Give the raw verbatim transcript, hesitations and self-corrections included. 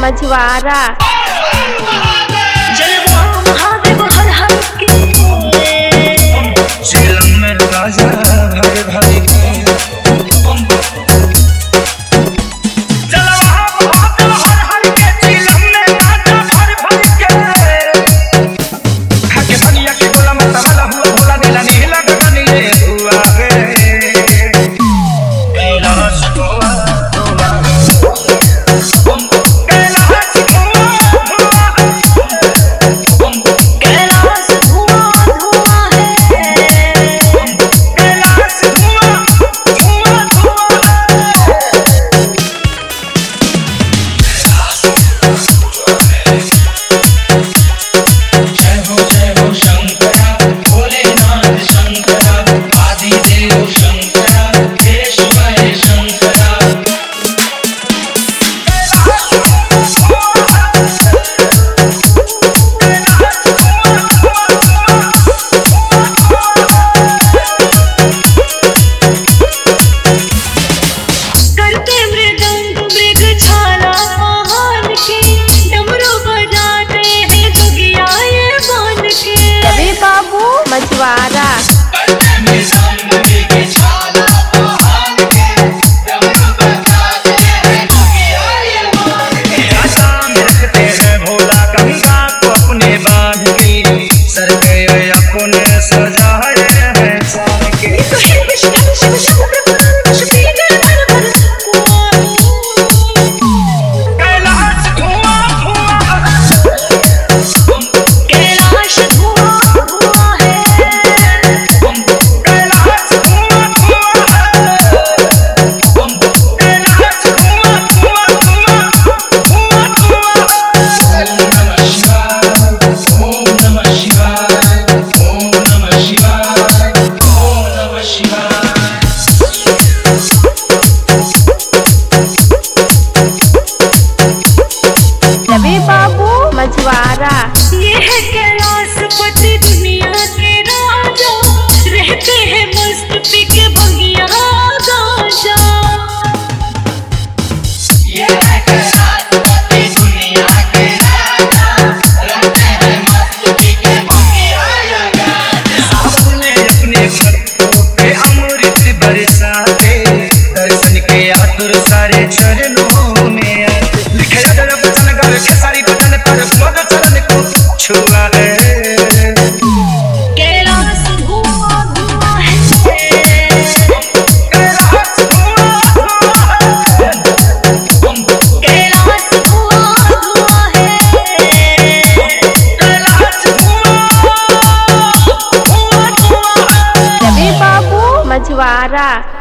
मझवारा। झीलम में राजा भर भर के मझवारा। भोला गंगा को अपने बांध ली सर के अपने सजाए हैं सार के बाबू मझवारा। ये है कैलाशपति दुनिया के राजा, रहते हैं मस्त पी के बगिया गांजा। ये है कैलाशपति दुनिया के राजा, रहते हैं मस्त पी के बगिया गांजा। अपने अपने भक्तों पे अमृत बरसाते दर्शन के आतुर सारे चरणों में लिखे वचन गर के सारी बदन पर मद चरण को छुआ है। कैलाश धुआं धुआं है, कैलाश धुआं धुआं है, कैलाश धुआं धुआं है, कैलाश धुआं धुआं है। बाबू मझवारा।